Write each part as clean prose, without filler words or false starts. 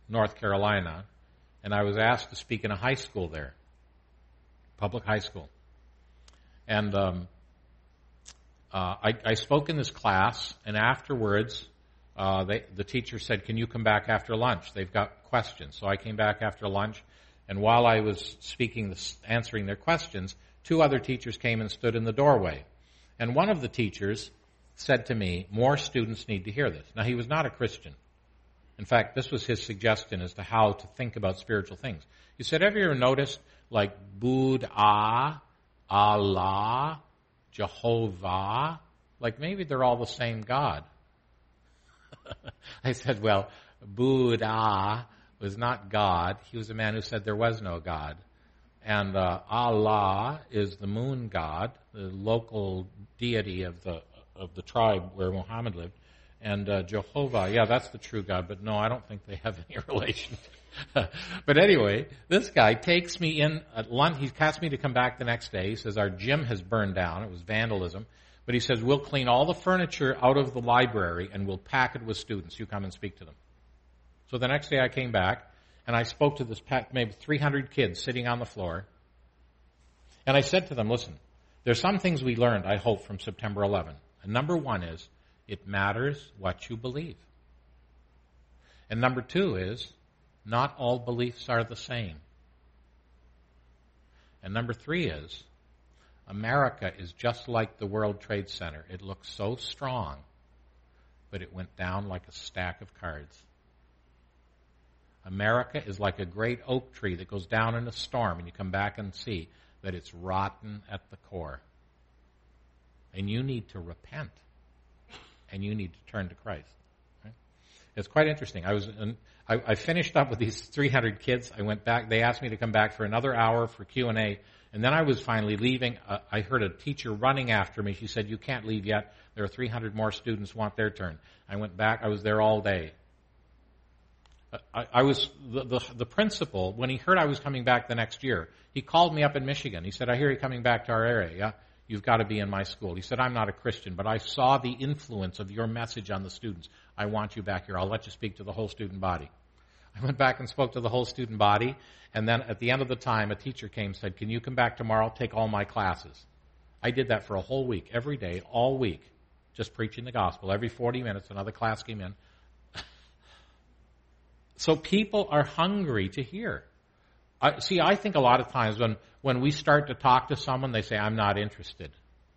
North Carolina, and I was asked to speak in a high school there, public high school. And I spoke in this class, and afterwards, the teacher said, "Can you come back after lunch? They've got questions." So I came back after lunch, and while I was speaking, answering their questions, 2 other teachers came and stood in the doorway. And one of the teachers said to me, "More students need to hear this." Now, he was not a Christian. In fact, this was his suggestion as to how to think about spiritual things. He said, "Have you ever noticed, like, Buddha, Allah, Jehovah, like maybe they're all the same God?" I said, "Well, Buddha was not God. He was a man who said there was no God. And Allah is the moon god, the local deity of the tribe where Muhammad lived. And Jehovah, yeah, that's the true God, but no, I don't think they have any relation." But anyway, this guy takes me in at lunch. He asked me to come back the next day. He says, "Our gym has burned down. It was vandalism." But he says, "We'll clean all the furniture out of the library and we'll pack it with students. You come and speak to them." So the next day I came back and I spoke to this maybe 300 kids sitting on the floor. And I said to them, "Listen, there's some things we learned, I hope, from September 11. And number 1 is, it matters what you believe. And number 2 is, not all beliefs are the same. And number 3 is, America is just like the World Trade Center. It looks so strong, but it went down like a stack of cards. America is like a great oak tree that goes down in a storm, and you come back and see that it's rotten at the core. And you need to repent, and you need to turn to Christ." Right? It's quite interesting. I finished up with these 300 kids. I went back. They asked me to come back for another hour for Q&A, and then I was finally leaving. I heard a teacher running after me. She said, "You can't leave yet. There are 300 more students who want their turn." I went back. I was there all day. I was the principal, when he heard I was coming back the next year, he called me up in Michigan. He said, "I hear you're coming back to our area. Yeah? You've got to be in my school." He said, "I'm not a Christian, but I saw the influence of your message on the students. I want you back here. I'll let you speak to the whole student body." I went back and spoke to the whole student body, and then at the end of the time, a teacher came and said, "Can you come back tomorrow, take all my classes?" I did that for a whole week, every day, all week, just preaching the gospel. Every 40 minutes, another class came in. So people are hungry to hear. I think a lot of times when we start to talk to someone, they say, "I'm not interested."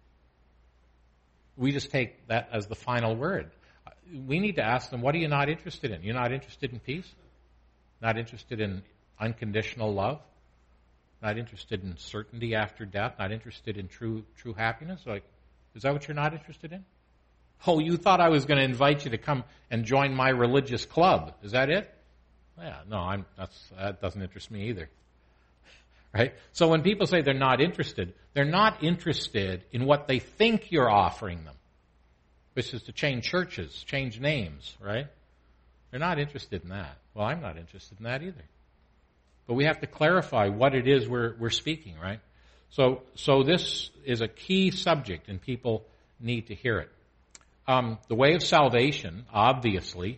We just take that as the final word. We need to ask them, what are you not interested in? You're not interested in peace? Not interested in unconditional love? Not interested in certainty after death? Not interested in true happiness? Like, is that what you're not interested in? Oh, you thought I was going to invite you to come and join my religious club. Is that it? Yeah, no, that doesn't interest me either. Right? So when people say they're not interested in what they think you're offering them, which is to change churches, change names, right? They're not interested in that. Well, I'm not interested in that either. But we have to clarify what it is we're speaking, right? So this is a key subject, and people need to hear it. The way of salvation, obviously,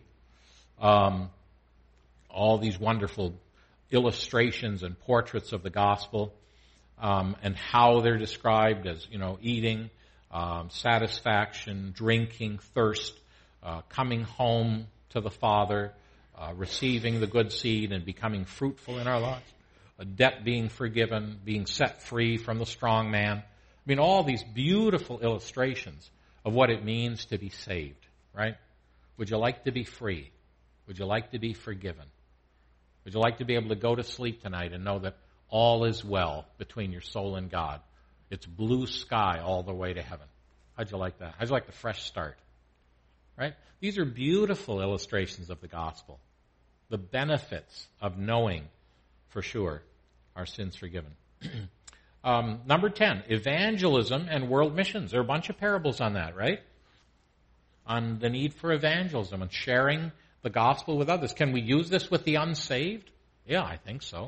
all these wonderful illustrations and portraits of the gospel, and how they're described as, eating, satisfaction, drinking, thirst, coming home to the Father, receiving the good seed and becoming fruitful in our lives, a debt being forgiven, being set free from the strong man. All these beautiful illustrations of what it means to be saved, right? Would you like to be free? Would you like to be forgiven? Would you like to be able to go to sleep tonight and know that all is well between your soul and God? It's blue sky all the way to heaven. How'd you like that? How'd you like the fresh start? Right? These are beautiful illustrations of the gospel. The benefits of knowing for sure our sins forgiven. Number 10, evangelism and world missions. There are a bunch of parables on that, right? On the need for evangelism and sharing the gospel with others. Can we use this with the unsaved? Yeah, I think so.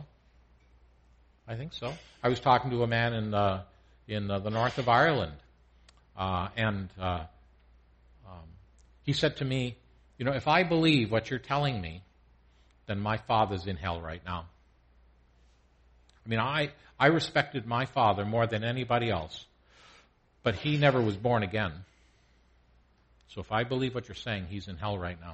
I was talking to a man in the north of Ireland, and he said to me, if I believe what you're telling me, then my father's in hell right now. I mean, I respected my father more than anybody else, but he never was born again. So if I believe what you're saying, he's in hell right now.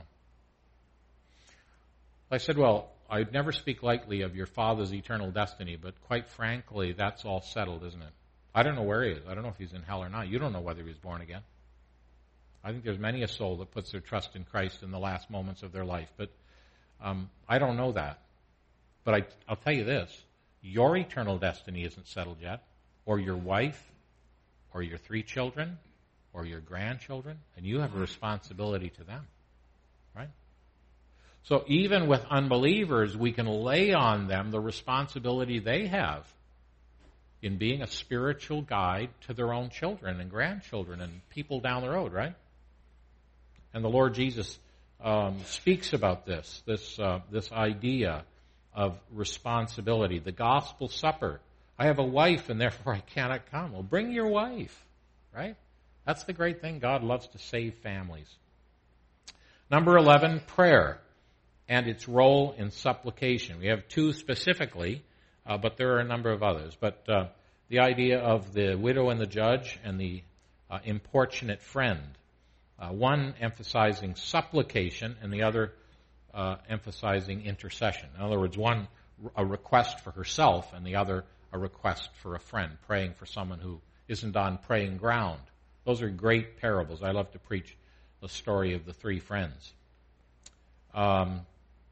I said, well, I'd never speak lightly of your father's eternal destiny, but quite frankly, that's all settled, isn't it? I don't know where he is. I don't know if he's in hell or not. You don't know whether he was born again. I think there's many a soul that puts their trust in Christ in the last moments of their life, but I don't know that. But I'll tell you this. Your eternal destiny isn't settled yet, or your wife, or your 3 children, or your grandchildren, and you have a responsibility to them, right? So even with unbelievers, we can lay on them the responsibility they have in being a spiritual guide to their own children and grandchildren and people down the road, right? And the Lord Jesus speaks about this idea of responsibility. The gospel supper. I have a wife and therefore I cannot come. Well, bring your wife, right? That's the great thing. God loves to save families. Number 11, prayer and its role in supplication. We have 2 specifically, but there are a number of others. But the idea of the widow and the judge and the importunate friend. One emphasizing supplication and the other emphasizing intercession. In other words, one a request for herself and the other a request for a friend, praying for someone who isn't on praying ground. Those are great parables. I love to preach the story of the 3 friends. And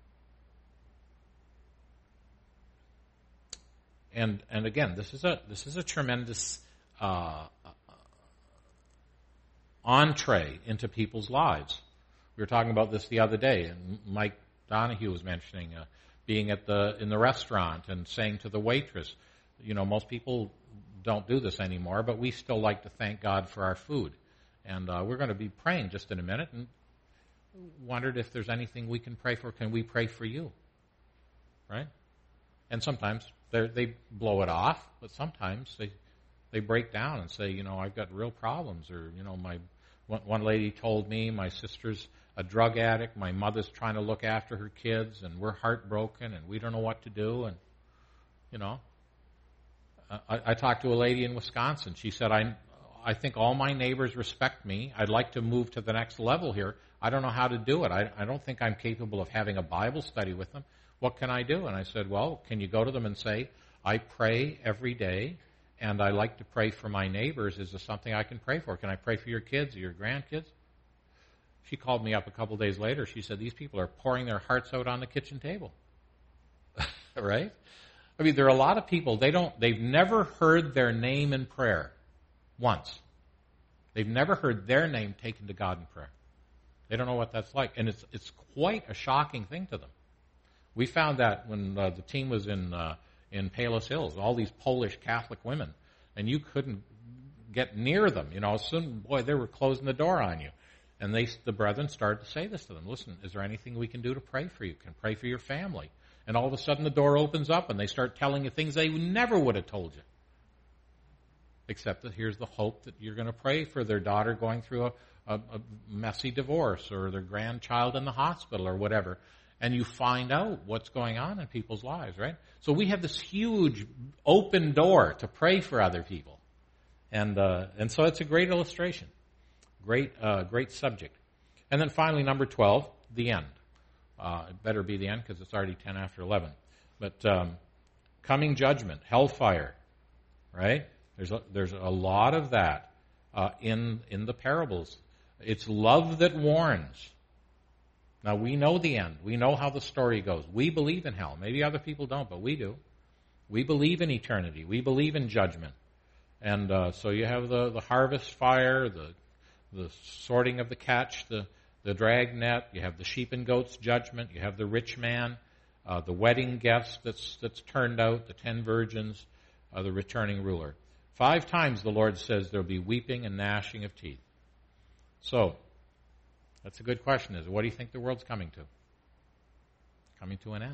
again, this is a tremendous entree into people's lives. We were talking about this the other day, and Mike Donahue was mentioning being in the restaurant and saying to the waitress, you know, most people don't do this anymore, but we still like to thank God for our food. And we're going to be praying just in a minute, and wondered if there's anything we can pray for. Can we pray for you? Right? And sometimes they blow it off, but sometimes they break down and say, you know, I've got real problems. Or, you know, one lady told me, my sister's a drug addict, my mother's trying to look after her kids, and we're heartbroken, and we don't know what to do. And, you know, I talked to a lady in Wisconsin. She said, I think all my neighbors respect me. I'd like to move to the next level here. I don't know how to do it. I don't think I'm capable of having a Bible study with them. What can I do? And I said, well, can you go to them and say, I pray every day, and I like to pray for my neighbors. Is there something I can pray for? Can I pray for your kids or your grandkids? She called me up a couple days later. She said, these people are pouring their hearts out on the kitchen table. Right? I mean, there are a lot of people, they've never heard their name in prayer once. They've never heard their name taken to God in prayer. They don't know what that's like. And it's quite a shocking thing to them. We found that when the team was in Palos Hills, all these Polish Catholic women, and you couldn't get near them. You know, soon, boy, they were closing the door on you. And the brethren started to say this to them. Listen, is there anything we can do to pray for you? Can pray for your family? And all of a sudden the door opens up and they start telling you things they never would have told you. Except that here's the hope that you're going to pray for their daughter going through a messy divorce, or their grandchild in the hospital, or whatever. And you find out what's going on in people's lives, right? So we have this huge open door to pray for other people. And so it's a great illustration. Great subject. And then finally, number 12, the end. It better be the end because it's already 10 after 11. But coming judgment, hellfire, right? There's a lot of that in the parables. It's love that warns. Now, we know the end. We know how the story goes. We believe in hell. Maybe other people don't, but we do. We believe in eternity. We believe in judgment. And so you have the harvest fire, the sorting of the catch, the drag net. You have the sheep and goats judgment. You have the rich man, the wedding guest that's turned out, the 10 virgins, the returning ruler. 5 times the Lord says there'll be weeping and gnashing of teeth. So, that's a good question. What do you think the world's coming to? Coming to an end.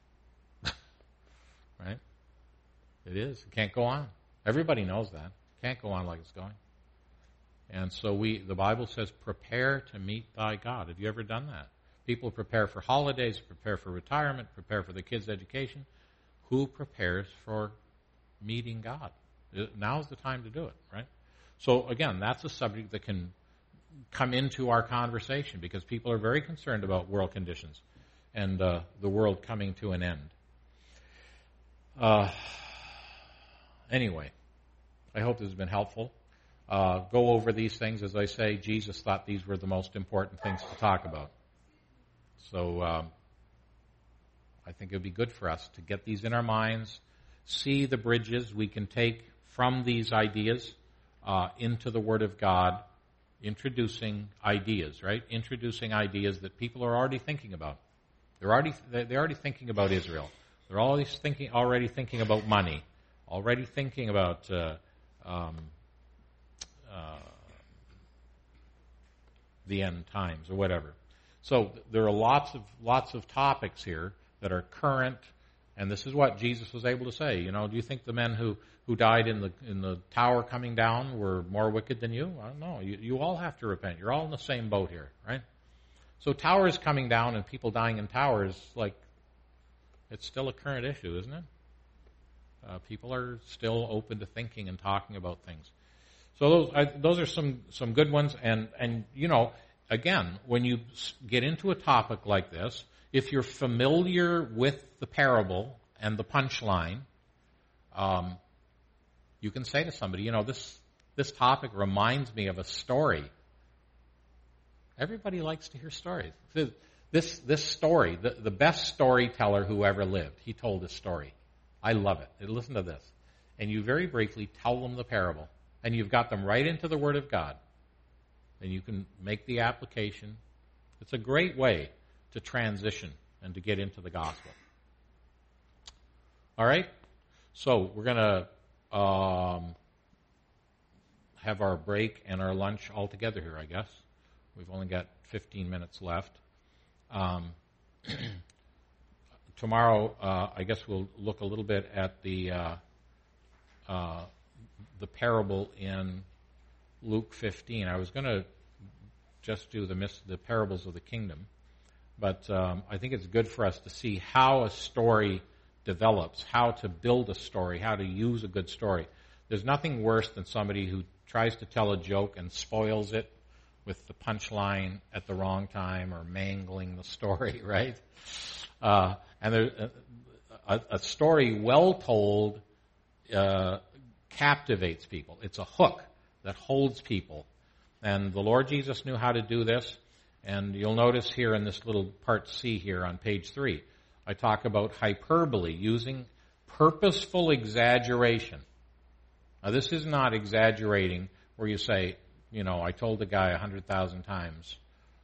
Right? It is. It can't go on. Everybody knows that. It can't go on like it's going. And so the Bible says, prepare to meet thy God. Have you ever done that? People prepare for holidays, prepare for retirement, prepare for the kids' education. Who prepares for meeting God? Now's the time to do it, right? So again, that's a subject that can come into our conversation because people are very concerned about world conditions and the world coming to an end. Anyway, I hope this has been helpful. Go over these things. As I say, Jesus thought these were the most important things to talk about. So I think it would be good for us to get these in our minds, see the bridges we can take from these ideas into the Word of God, introducing ideas, right? Introducing ideas that people are already thinking about. They're already thinking about Israel. They're already thinking about money, already thinking about the end times or whatever. So there are lots of topics here that are current, and this is what Jesus was able to say. You know, do you think the men who died in the tower coming down were more wicked than you? I don't know. You all have to repent. You're all in the same boat here, right? So towers coming down and people dying in towers, like, it's still a current issue, isn't it? People are still open to thinking and talking about things. So those are some good ones. And you know, again, when you get into a topic like this, if you're familiar with the parable and the punchline, you can say to somebody, you know, this topic reminds me of a story. Everybody likes to hear stories. This story, the best storyteller who ever lived, he told this story. I love it. Listen to this. And you very briefly tell them the parable. And you've got them right into the Word of God. And you can make the application. It's a great way to transition and to get into the gospel. All right? So we're going to have our break and our lunch all together here, I guess. We've only got 15 minutes left. Tomorrow, I guess we'll look a little bit at the parable in Luke 15. I was going to just do the parables of the kingdom, but I think it's good for us to see how a story develops, how to build a story, how to use a good story. There's nothing worse than somebody who tries to tell a joke and spoils it with the punchline at the wrong time or mangling the story, right? And a story well told captivates people. It's a hook that holds people. And the Lord Jesus knew how to do this. And you'll notice here in this little part C here on page 3, I talk about hyperbole, using purposeful exaggeration. Now, this is not exaggerating where you say, you know, I told the guy 100,000 times.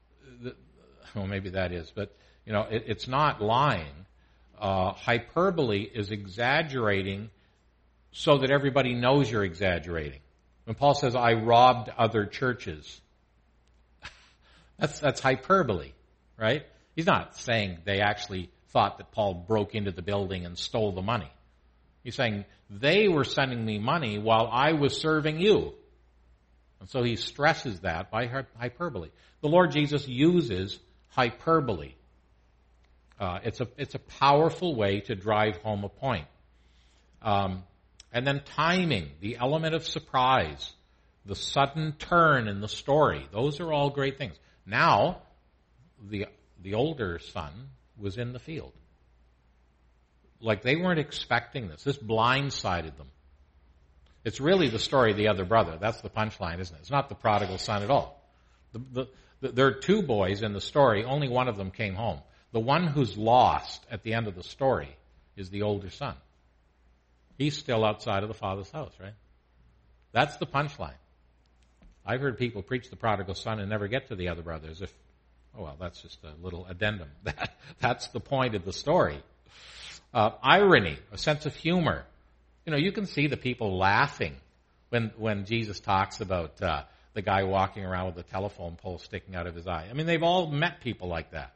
Well, maybe that is, but, you know, it's not lying. Hyperbole is exaggerating so that everybody knows you're exaggerating. When Paul says, I robbed other churches, that's hyperbole, right? He's not saying they actually thought that Paul broke into the building and stole the money. He's saying, they were sending me money while I was serving you. And so he stresses that by hyperbole. The Lord Jesus uses hyperbole. It's a powerful way to drive home a point. And then timing, the element of surprise, the sudden turn in the story. Those are all great things. Now, the older son was in the field. Like they weren't expecting this. This blindsided them. It's really the story of the other brother. That's the punchline, isn't it? It's not the prodigal son at all. There are two boys in the story. Only one of them came home. The one who's lost at the end of the story is the older son. He's still outside of the father's house, right? That's the punchline. I've heard people preach the prodigal son and never get to the other brother as if, oh, well, that's just a little addendum. That's the point of the story. Irony, a sense of humor. You know, you can see the people laughing when Jesus talks about the guy walking around with a telephone pole sticking out of his eye. I mean, they've all met people like that.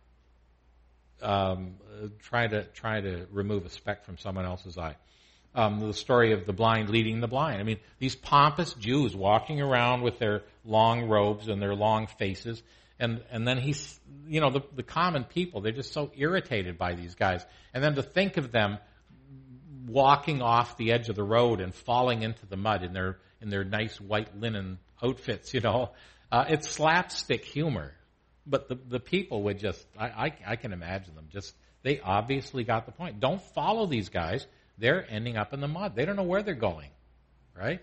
Trying to remove a speck from someone else's eye. The story of the blind leading the blind. I mean, these pompous Jews walking around with their long robes and their long faces, And then he's, the common people, they're just so irritated by these guys. And then to think of them walking off the edge of the road and falling into the mud in their nice white linen outfits, it's slapstick humor. But the people would just, I can imagine them just, they obviously got the point. Don't follow these guys. They're ending up in the mud. They don't know where they're going, right?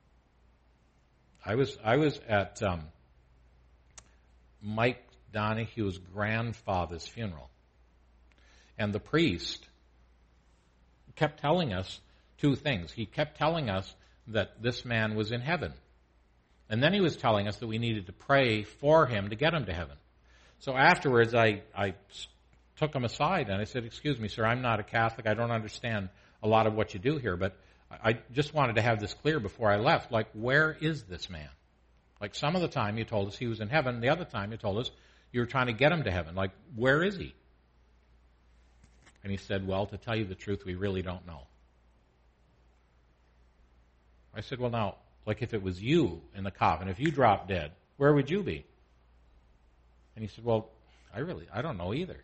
I was at Mike Donahue's grandfather's funeral, and the priest kept telling us two things. He kept telling us that this man was in heaven, and then he was telling us that we needed to pray for him to get him to heaven. So afterwards, I took him aside and I said, "Excuse me, sir, I'm not a Catholic. I don't understand a lot of what you do here, but I just wanted to have this clear before I left. Like, where is this man? Like, some of the time you told us he was in heaven. The other time you told us you were trying to get him to heaven. Like, where is he?" And he said, "Well, to tell you the truth, we really don't know." I said, "Well, now, like if it was you in the coffin, if you dropped dead, where would you be?" And he said, "Well, I don't know either."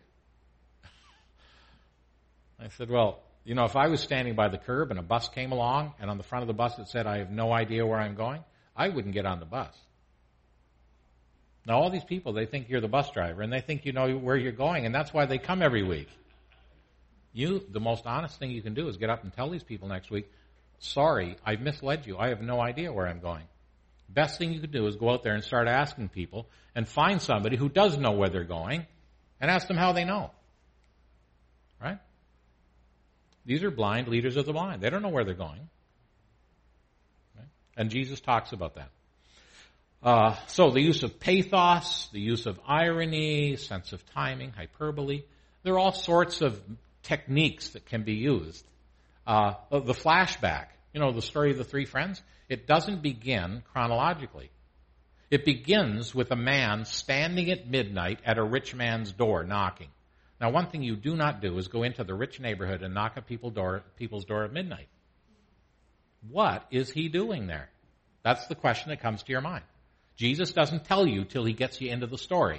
I said, "Well, if I was standing by the curb and a bus came along and on the front of the bus it said, 'I have no idea where I'm going,' I wouldn't get on the bus." Now, all these people, they think you're the bus driver and they think you know where you're going, and that's why they come every week. The most honest thing you can do is get up and tell these people next week, "Sorry, I've misled you. I have no idea where I'm going." Best thing you could do is go out there and start asking people and find somebody who does know where they're going and ask them how they know. Right? These are blind leaders of the blind. They don't know where they're going. Right? And Jesus talks about that. So the use of pathos, the use of irony, sense of timing, hyperbole, there are all sorts of techniques that can be used. The flashback, the story of the three friends, it doesn't begin chronologically. It begins with a man standing at midnight at a rich man's door knocking. Now, one thing you do not do is go into the rich neighborhood and knock at people's door at midnight. What is he doing there? That's the question that comes to your mind. Jesus doesn't tell you till he gets you into the story.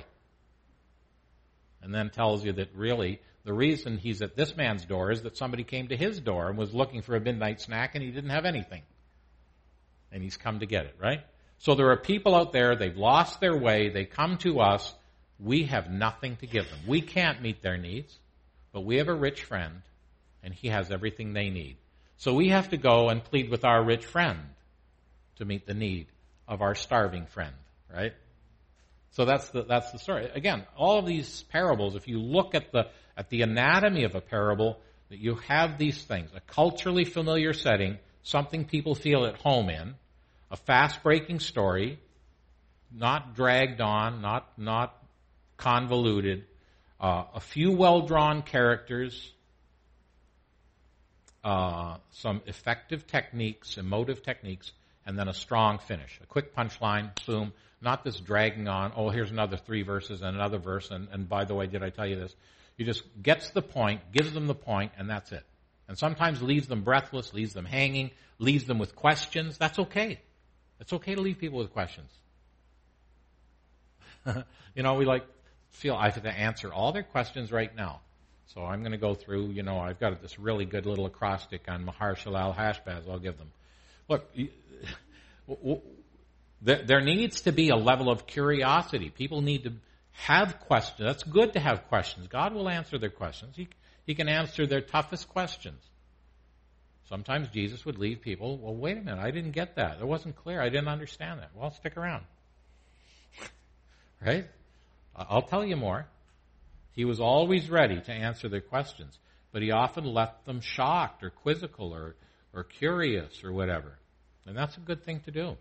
And then tells you that really the reason he's at this man's door is that somebody came to his door and was looking for a midnight snack and he didn't have anything. And he's come to get it, right? So there are people out there, they've lost their way, they come to us, we have nothing to give them. We can't meet their needs, but we have a rich friend and he has everything they need. So we have to go and plead with our rich friend to meet the need of our starving friend, right? So that's the story. Again, all of these parables, if you look at the anatomy of a parable, that you have these things: a culturally familiar setting, something people feel at home in, a fast-breaking story, not dragged on, not convoluted, a few well-drawn characters, some effective techniques, emotive techniques, and then a strong finish. A quick punchline, boom, not this dragging on, oh, here's another 3 verses and another verse, and by the way, did I tell you this? You just gets the point, gives them the point, and that's it. And sometimes leaves them breathless, leaves them hanging, leaves them with questions. That's okay. It's okay to leave people with questions. We feel I have to answer all their questions right now. So I'm going to go through, I've got this really good little acrostic on Mahershala al-Hashbaz I'll give them. Look, there needs to be a level of curiosity. People need to have questions. That's good to have questions. God will answer their questions. He can answer their toughest questions. Sometimes Jesus would leave people, well, wait a minute, I didn't get that. It wasn't clear. I didn't understand that. Well, stick around. Right? I'll tell you more. He was always ready to answer their questions, but he often left them shocked or quizzical or curious or whatever. And that's a good thing to do.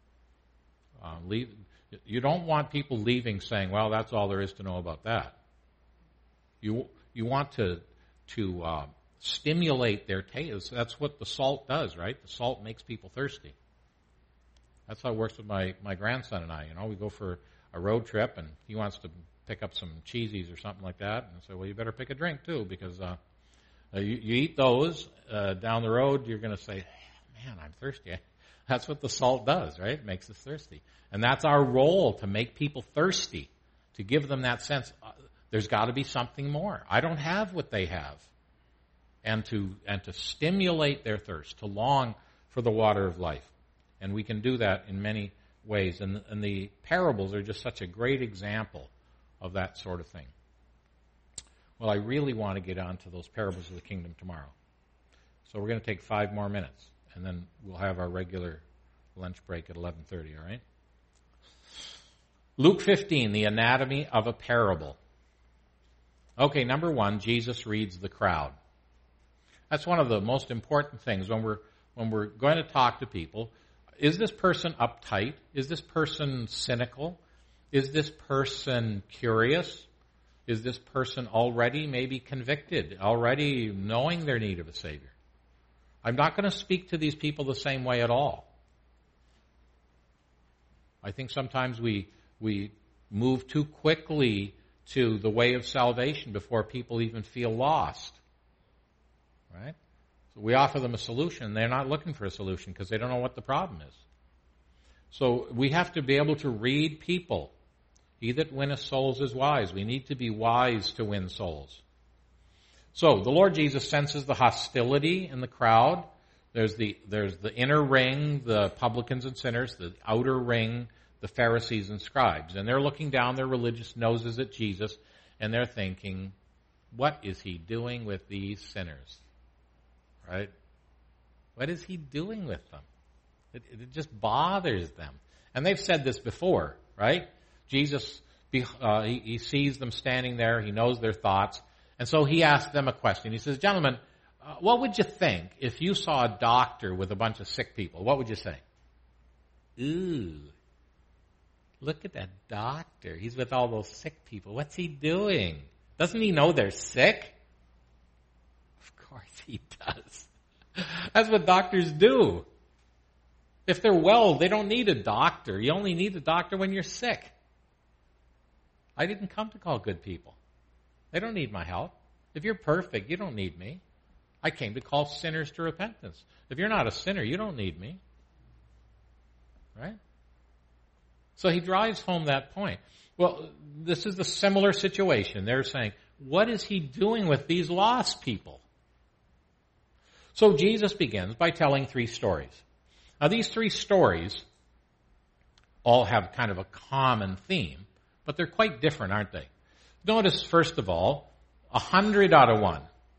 You don't want people leaving saying, well, that's all there is to know about that. You want to stimulate their taste. That's what the salt does, right? The salt makes people thirsty. That's how it works with my grandson and I. We go for a road trip, and he wants to pick up some cheesies or something like that. And I say, well, you better pick a drink, too, because you eat those down the road, you're going to say, man, I'm thirsty. That's what the salt does, right? It makes us thirsty. And that's our role, to make people thirsty. to give them that sense, there's got to be something more. I don't have what they have. And to stimulate their thirst, to long for the water of life. And we can do that in many ways. And the parables are just such a great example of that sort of thing. Well, I really want to get on to those parables of the kingdom tomorrow. So we're going to take 5 more minutes, and then we'll have our regular lunch break at 11:30, all right? Luke 15, the anatomy of a parable. Okay, number 1, Jesus reads the crowd. That's one of the most important things when we're going to talk to people. Is this person uptight? Is this person cynical? Is this person curious? Is this person already maybe convicted, already knowing their need of a Savior? I'm not going to speak to these people the same way at all. I think sometimes we move too quickly to the way of salvation before people even feel lost. Right? So we offer them a solution. They're not looking for a solution because they don't know what the problem is. So we have to be able to read people. He that winneth souls is wise. We need to be wise to win souls. So the Lord Jesus senses the hostility in the crowd. There's the inner ring, the publicans and sinners, the outer ring, the Pharisees and scribes. And they're looking down their religious noses at Jesus, and they're thinking, what is he doing with these sinners? Right? What is he doing with them? It just bothers them. And they've said this before, right? Jesus, he sees them standing there. He knows their thoughts. And so he asks them a question. He says, gentlemen, what would you think if you saw a doctor with a bunch of sick people? What would you say? Ooh, look at that doctor. He's with all those sick people. What's he doing? Doesn't he know they're sick? Of course he does. That's what doctors do. If they're well, they don't need a doctor. You only need a doctor when you're sick. I didn't come to call good people. They don't need my help. If you're perfect, you don't need me. I came to call sinners to repentance. If you're not a sinner, you don't need me. Right? So he drives home that point. Well, this is the similar situation. They're saying, what is he doing with these lost people? So Jesus begins by telling 3 stories. Now, these 3 stories all have kind of a common theme, but they're quite different, aren't they? Notice, first of all, 100 out of 1.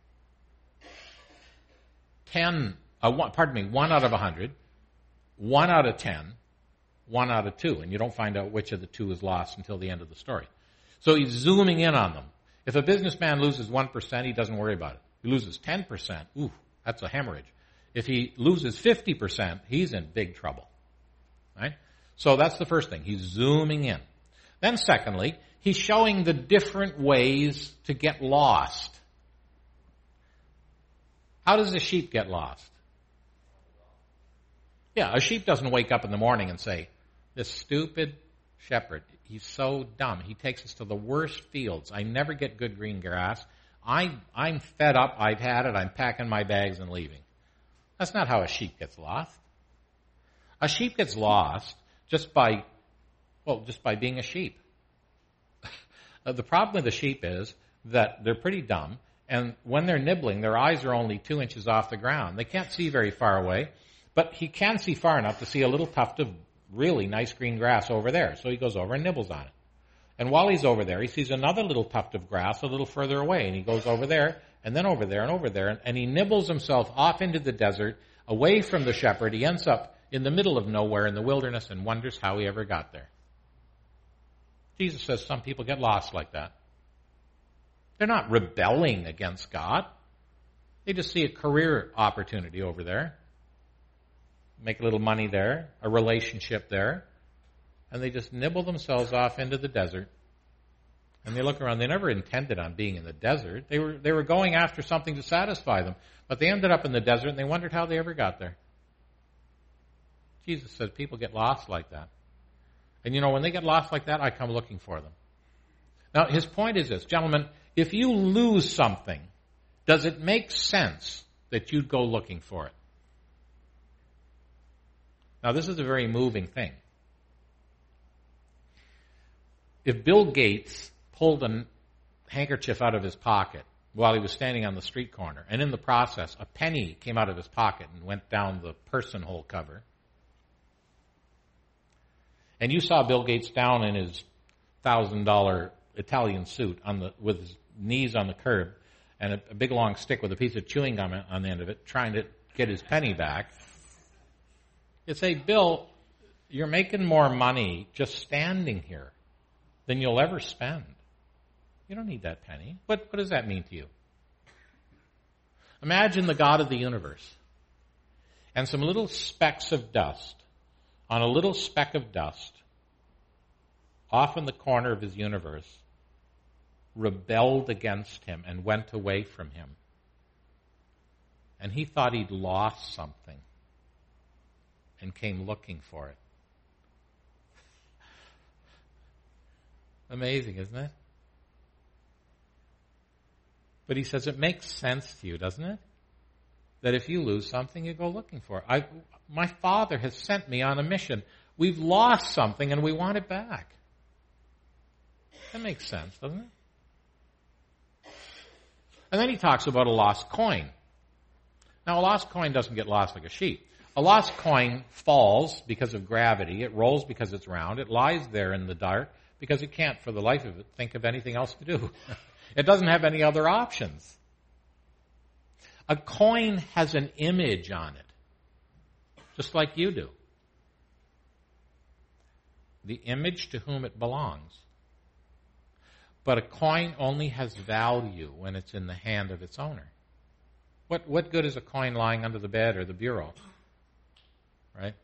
1 out of 100, 1 out of 10, 1 out of 2, and you don't find out which of the 2 is lost until the end of the story. So he's zooming in on them. If a businessman loses 1%, he doesn't worry about it. He loses 10%, ooh, that's a hemorrhage. If he loses 50%, he's in big trouble. Right? So that's the first thing. He's zooming in. Then secondly, he's showing the different ways to get lost. How does a sheep get lost? Yeah, a sheep doesn't wake up in the morning and say, this stupid shepherd, he's so dumb. He takes us to the worst fields. I never get good green grass. I'm fed up. I've had it. I'm packing my bags and leaving. That's not how a sheep gets lost. A sheep gets lost just by being a sheep. The problem with the sheep is that they're pretty dumb, and when they're nibbling, their eyes are only 2 inches off the ground. They can't see very far away, but he can see far enough to see a little tuft of really nice green grass over there. So he goes over and nibbles on it. And while he's over there, he sees another little tuft of grass a little further away, and he goes over there, and then over there, and over there, and he nibbles himself off into the desert, away from the shepherd. He ends up in the middle of nowhere in the wilderness and wonders how he ever got there. Jesus says some people get lost like that. They're not rebelling against God. They just see a career opportunity over there, make a little money there, a relationship there, and they just nibble themselves off into the desert. And they look around. They never intended on being in the desert. They were going after something to satisfy them. But they ended up in the desert, and they wondered how they ever got there. Jesus says people get lost like that. And when they get lost like that, I come looking for them. Now, his point is this. Gentlemen, if you lose something, does it make sense that you'd go looking for it? Now, this is a very moving thing. If Bill Gates pulled a handkerchief out of his pocket while he was standing on the street corner, and in the process a penny came out of his pocket and went down the person hole cover, and you saw Bill Gates down in his $1,000 Italian suit with his knees on the curb and a big long stick with a piece of chewing gum on the end of it, trying to get his penny back, you'd say, Bill, you're making more money just standing here than you'll ever spend. You don't need that penny. What does that mean to you? Imagine the God of the universe and some little specks of dust on a little speck of dust off in the corner of his universe rebelled against him and went away from him. And he thought he'd lost something and came looking for it. Amazing, isn't it? But he says it makes sense to you, doesn't it? That if you lose something, you go looking for it. My Father has sent me on a mission. We've lost something and we want it back. That makes sense, doesn't it? And then he talks about a lost coin. Now, a lost coin doesn't get lost like a sheep. A lost coin falls because of gravity. It rolls because it's round. It lies there in the dark because it can't, for the life of it, think of anything else to do. It doesn't have any other options. A coin has an image on it, just like you do. The image to whom it belongs. But a coin only has value when it's in the hand of its owner. What good is a coin lying under the bed or the bureau? Right?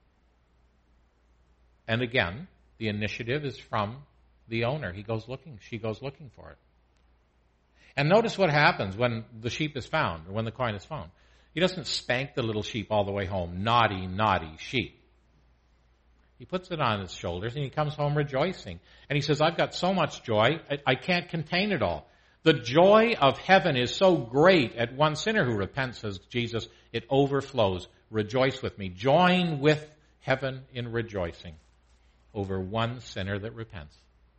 And again, the initiative is from the owner. She goes looking for it. And notice what happens when the sheep is found, or when the coin is found. He doesn't spank the little sheep all the way home. Naughty, naughty sheep. He puts it on his shoulders and he comes home rejoicing. And he says, I've got so much joy, I can't contain it all. The joy of heaven is so great at one sinner who repents, says Jesus, it overflows. Rejoice with me. Join with heaven in rejoicing over one sinner that repents.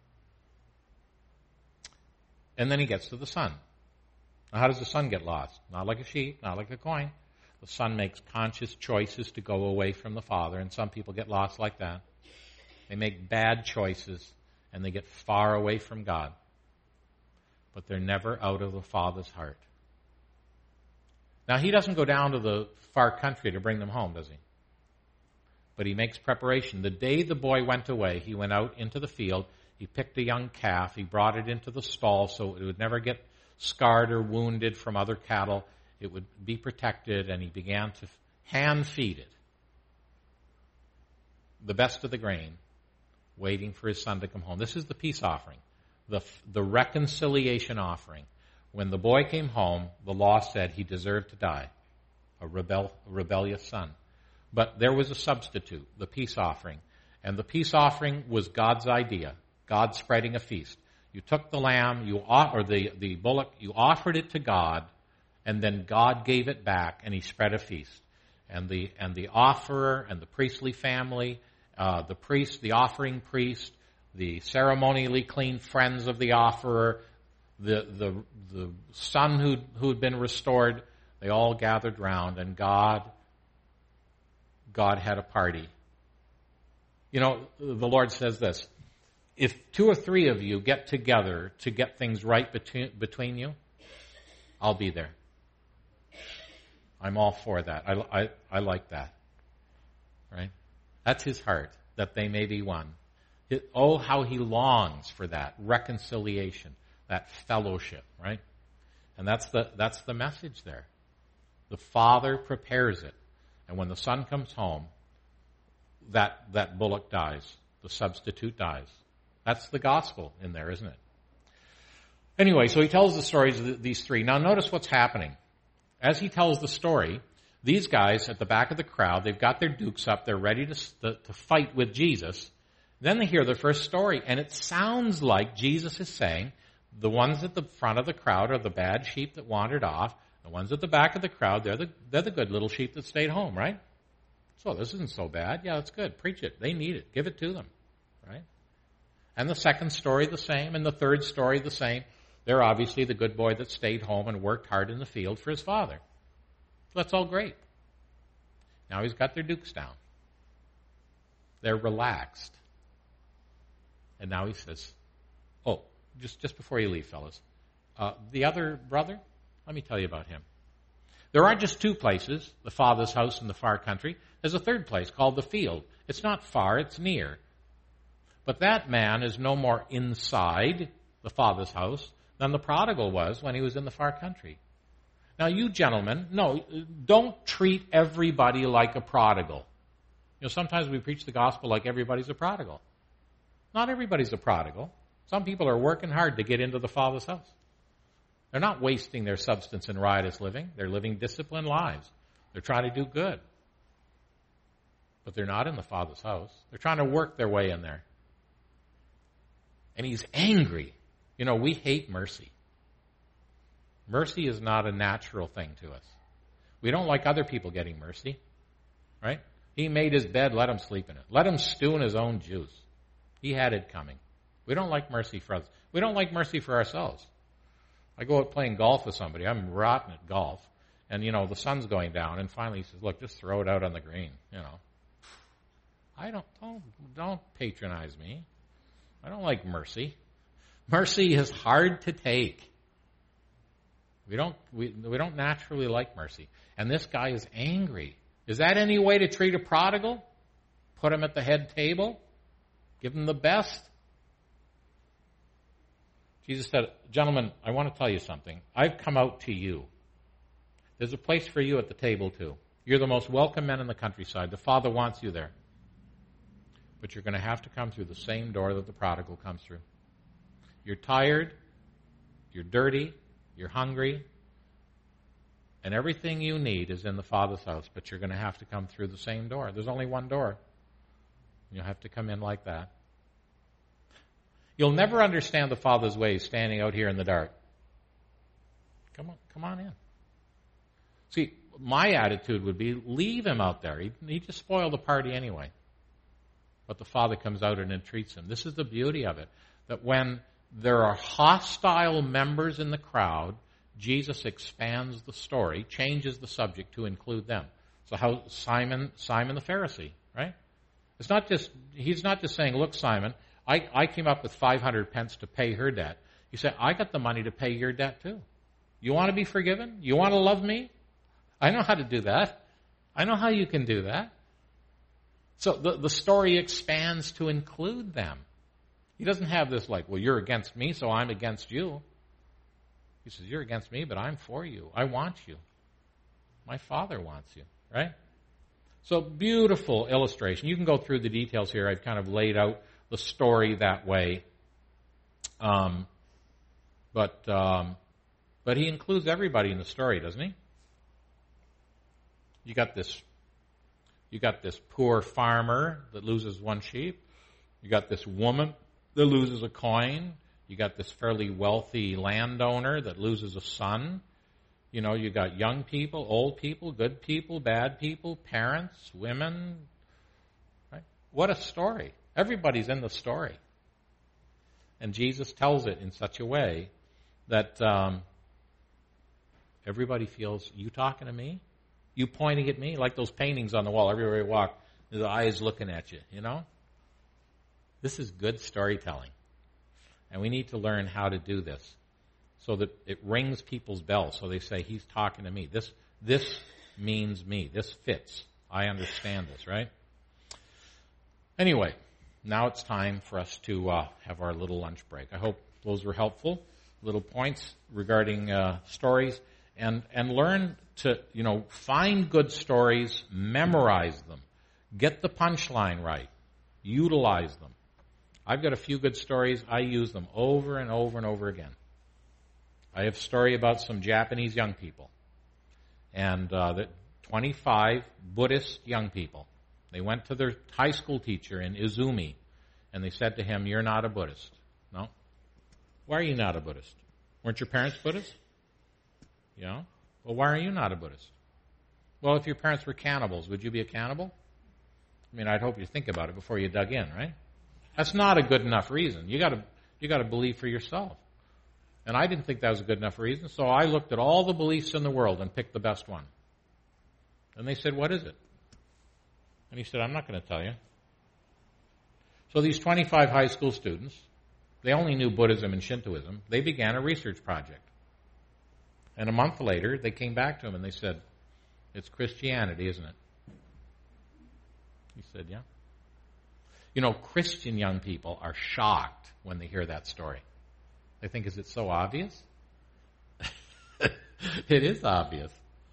And then he gets to the son. Now, how does the son get lost? Not like a sheep, not like a coin. The son makes conscious choices to go away from the father, and some people get lost like that. They make bad choices, and they get far away from God. But they're never out of the Father's heart. Now, he doesn't go down to the far country to bring them home, does he? But he makes preparation. The day the boy went away, he went out into the field. He picked a young calf. He brought it into the stall so it would never get scarred or wounded from other cattle. It would be protected, and he began to hand feed it the best of the grain, waiting for his son to come home. This is the peace offering, the reconciliation offering. When the boy came home, the law said he deserved to die, a rebellious son. But there was a substitute, the peace offering. And the peace offering was God's idea, God spreading a feast. You took the lamb, or the bullock, you offered it to God, and then God gave it back, and he spread a feast. And the offerer and the priestly family, the priest, the offering priest, the ceremonially clean friends of the offerer, the son who had been restored, they all gathered round, and God had a party. You know, the Lord says this, if 2 or 3 of you get together to get things right between you, I'll be there. I'm all for that. I like that. Right? That's his heart, that they may be one. Oh, how he longs for that reconciliation, that fellowship, right? And that's the message there. The Father prepares it. And when the Son comes home, that bullock dies. The substitute dies. That's the gospel in there, isn't it? Anyway, so he tells the stories of these 3. Now notice what's happening. As he tells the story, these guys at the back of the crowd, they've got their dukes up, they're ready to fight with Jesus. Then they hear the first story, and it sounds like Jesus is saying, the ones at the front of the crowd are the bad sheep that wandered off. The ones at the back of the crowd, they're the good little sheep that stayed home, right? So this isn't so bad. Yeah, it's good. Preach it. They need it. Give it to them, right? And the second story the same, and the third story the same. They're obviously the good boy that stayed home and worked hard in the field for his father. So that's all great. Now he's got their dukes down. They're relaxed. And now he says, oh, just before you leave, fellas, the other brother, let me tell you about him. There aren't just two places, the Father's house in the far country. There's a third place called the field. It's not far, it's near. But that man is no more inside the Father's house than the prodigal was when he was in the far country. Now you gentlemen, no, don't treat everybody like a prodigal. You know, sometimes we preach the gospel like everybody's a prodigal. Not everybody's a prodigal. Some people are working hard to get into the Father's house. They're not wasting their substance in riotous living. They're living disciplined lives. They're trying to do good. But they're not in the Father's house. They're trying to work their way in there. And he's angry. You know, we hate mercy. Mercy is not a natural thing to us. We don't like other people getting mercy. Right? He made his bed, let him sleep in it. Let him stew in his own juice. He had it coming. We don't like mercy for others. We don't like mercy for ourselves. I go out playing golf with somebody. I'm rotten at golf. And, you know, the sun's going down. And finally he says, look, just throw it out on the green. You know. Don't patronize me. I don't like mercy. Mercy is hard to take. We don't naturally like mercy. And this guy is angry. Is that any way to treat a prodigal? Put him at the head table? Give him the best? Jesus said, gentlemen, I want to tell you something. I've come out to you. There's a place for you at the table too. You're the most welcome men in the countryside. The Father wants you there. But you're going to have to come through the same door that the prodigal comes through. You're tired, you're dirty, you're hungry, and everything you need is in the Father's house, but you're going to have to come through the same door. There's only one door. You'll have to come in like that. You'll never understand the Father's ways standing out here in the dark. Come on in. See, my attitude would be, leave him out there. He just spoiled the party anyway. But the Father comes out and entreats him. This is the beauty of it, that when there are hostile members in the crowd, Jesus expands the story, changes the subject to include them. So how Simon the Pharisee, right? He's not just saying, look, Simon, I came up with 500 pence to pay her debt. He said, I got the money to pay your debt too. You want to be forgiven? You want to love me? I know how to do that. I know how you can do that. So the story expands to include them. He doesn't have this like, well, you're against me, so I'm against you. He says, you're against me, but I'm for you. I want you. My Father wants you, right? So beautiful illustration. You can go through the details here. I've kind of laid out the story that way. But he includes everybody in the story, doesn't he? You got this poor farmer that loses one sheep. You got this woman that loses a coin. You got this fairly wealthy landowner that loses a son. You know, you got young people, old people, good people, bad people, parents, women. Right? What a story. Everybody's in the story. And Jesus tells it in such a way that everybody feels, you talking to me? You pointing at me? Like those paintings on the wall. Everywhere you walk, the eyes looking at you, you know? This is good storytelling. And we need to learn how to do this so that it rings people's bells. So they say, he's talking to me. This means me. This fits. I understand this, right? Anyway, now it's time for us to have our little lunch break. I hope those were helpful. Little points regarding stories. And learn to, find good stories, memorize them, get the punchline right, utilize them. I've got a few good stories. I use them over and over and over again. I have a story about some Japanese young people, and 25 Buddhist young people. They went to their high school teacher in Izumi, and they said to him, you're not a Buddhist. No? Why are you not a Buddhist? Weren't your parents Buddhist? Well, why are you not a Buddhist? Well, if your parents were cannibals, would you be a cannibal? I mean, I'd hope you think about it before you dug in, right? That's not a good enough reason. You got to believe for yourself. And I didn't think that was a good enough reason, so I looked at all the beliefs in the world and picked the best one. And they said, "What is it?" And he said, "I'm not going to tell you." So these 25 high school students, they only knew Buddhism and Shintoism. They began a research project. And a month later, they came back to him and they said, "It's Christianity, isn't it?" He said, "Yeah." You know, Christian young people are shocked when they hear that story. They think, is it so obvious? It is obvious.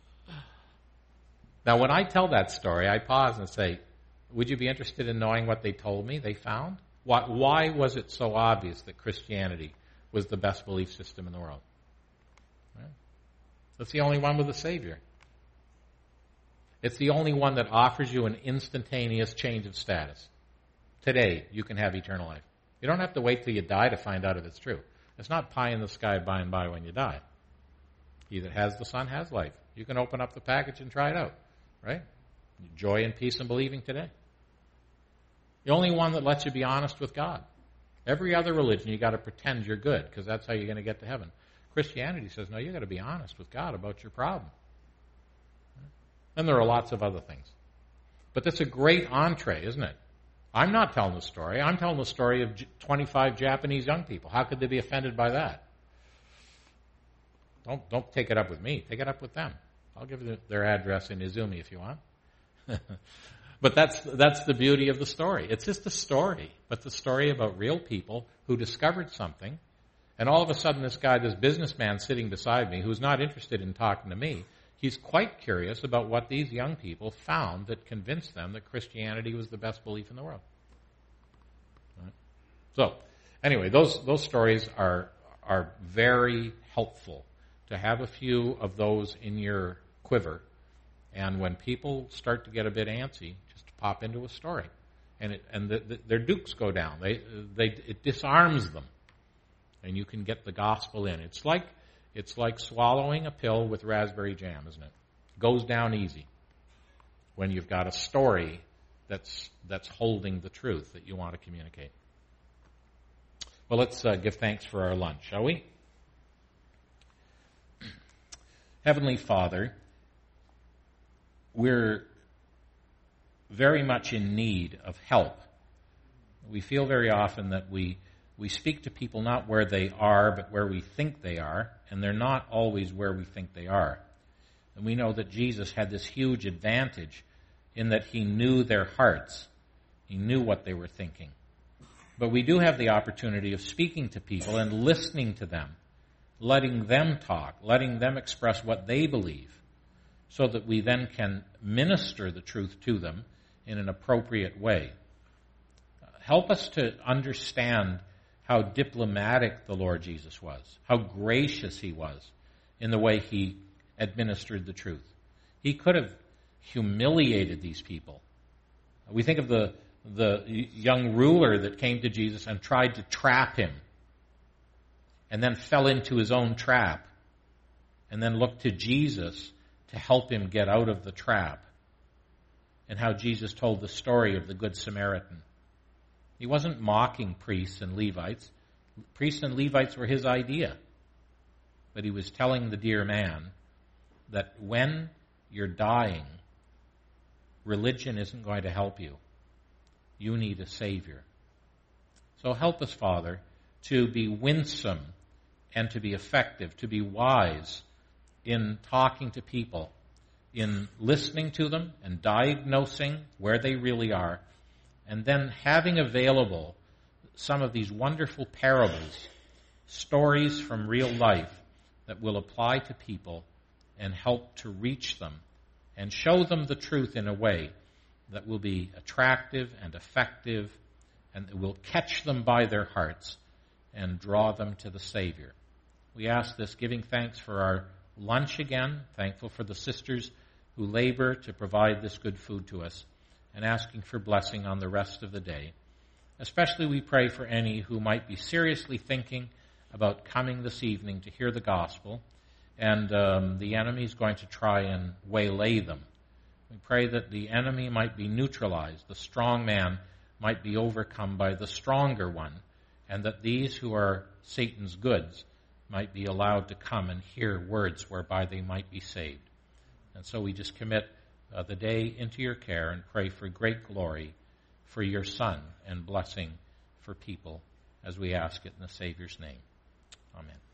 Now, when I tell that story, I pause and say, would you be interested in knowing what they told me they found? Why was it so obvious that Christianity was the best belief system in the world? Right? It's the only one with a Savior. It's the only one that offers you an instantaneous change of status. Today, you can have eternal life. You don't have to wait till you die to find out if it's true. It's not pie in the sky by and by when you die. He that has the Son has life. You can open up the package and try it out, right? Joy and peace in believing today. The only one that lets you be honest with God. Every other religion, you got to pretend you're good because that's how you're going to get to heaven. Christianity says, no, you got to be honest with God about your problem. And there are lots of other things. But that's a great entree, isn't it? I'm not telling the story. I'm telling the story of 25 Japanese young people. How could they be offended by that? Don't take it up with me. Take it up with them. I'll give you their address in Izumi if you want. But that's the beauty of the story. It's just a story, but the story about real people who discovered something, and all of a sudden this businessman sitting beside me, who's not interested in talking to me, he's quite curious about what these young people found that convinced them that Christianity was the best belief in the world. Right? So, anyway, those stories are very helpful to have a few of those in your quiver. And when people start to get a bit antsy, just pop into a story, and their dukes go down. It disarms them, and you can get the gospel in. It's like swallowing a pill with raspberry jam, isn't it? Goes down easy when you've got a story that's holding the truth that you want to communicate. Well, let's give thanks for our lunch, shall we? Heavenly Father, we're very much in need of help. We feel very often that we speak to people not where they are, but where we think they are, and they're not always where we think they are. And we know that Jesus had this huge advantage in that he knew their hearts. He knew what they were thinking. But we do have the opportunity of speaking to people and listening to them, letting them talk, letting them express what they believe, so that we then can minister the truth to them in an appropriate way. Help us to understand how diplomatic the Lord Jesus was, how gracious he was in the way he administered the truth. He could have humiliated these people. We think of the young ruler that came to Jesus and tried to trap him, and then fell into his own trap, and then looked to Jesus to help him get out of the trap, and how Jesus told the story of the Good Samaritan. He wasn't mocking priests and Levites. Priests and Levites were his idea. But he was telling the dear man that when you're dying, religion isn't going to help you. You need a Savior. So help us, Father, to be winsome and to be effective, to be wise in talking to people, in listening to them and diagnosing where they really are, and then having available some of these wonderful parables, stories from real life that will apply to people and help to reach them and show them the truth in a way that will be attractive and effective and that will catch them by their hearts and draw them to the Savior. We ask this giving thanks for our lunch again, thankful for the sisters who labor to provide this good food to us, and asking for blessing on the rest of the day. Especially we pray for any who might be seriously thinking about coming this evening to hear the gospel, and the enemy is going to try and waylay them. We pray that the enemy might be neutralized, the strong man might be overcome by the stronger one, and that these who are Satan's goods might be allowed to come and hear words whereby they might be saved. And so we just commit the day into your care and pray for great glory for your Son and blessing for people as we ask it in the Savior's name. Amen.